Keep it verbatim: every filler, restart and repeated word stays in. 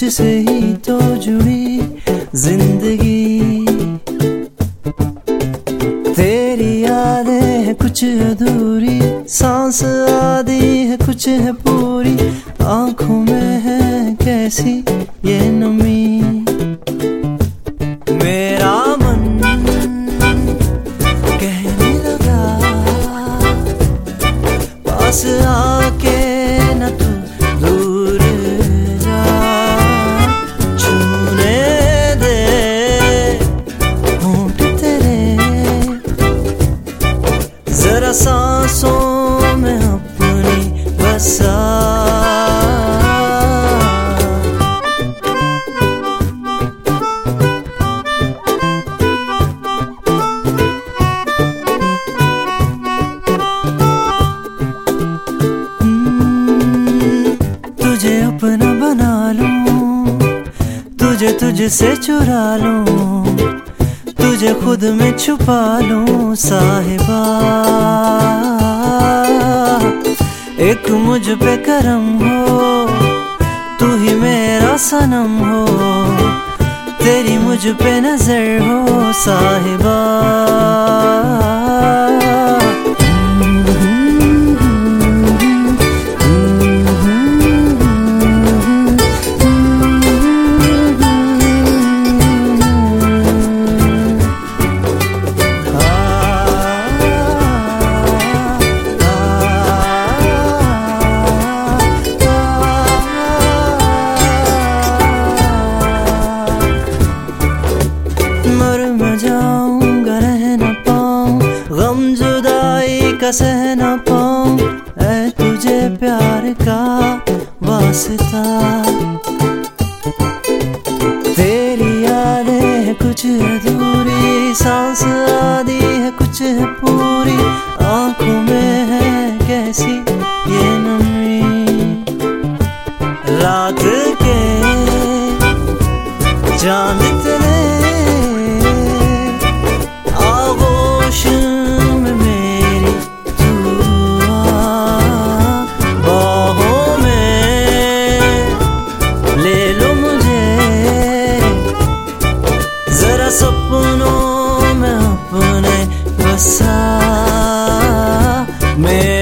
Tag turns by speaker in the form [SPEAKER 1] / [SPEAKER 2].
[SPEAKER 1] तुझसे ही तो जुड़ी जिंदगी। तेरी यादें है कुछ अधूरी, सांस आधी है कुछ है पूरी, आंखों में है कैसी ये नमी। मेरा मन कहने लगा पास आके न तू दूर जा, छूने दे होंठ तेरे जरा सांसों में अपनी बसा। तुझे अपना बना लूं, तुझे तुझसे चुरा लूं, तुझे खुद में छुपा लूं साहिबा। एक मुझ पे करम हो, तू ही मेरा सनम हो, तेरी मुझ पे नजर हो साहिबा। जाऊंगा रह न पाऊं, गम जुदाई का सह न पाऊं, ऐ तुझे प्यार का वास्ता। तेरी यादें है कुछ अधूरी, सांस आधी है कुछ है पूरी, आंखों में है कैसी ये नमी। रात के चांद तले में मेरी तू आ, बाहों में ले लो मुझे, जरा सपनों में अपने बसा। मैं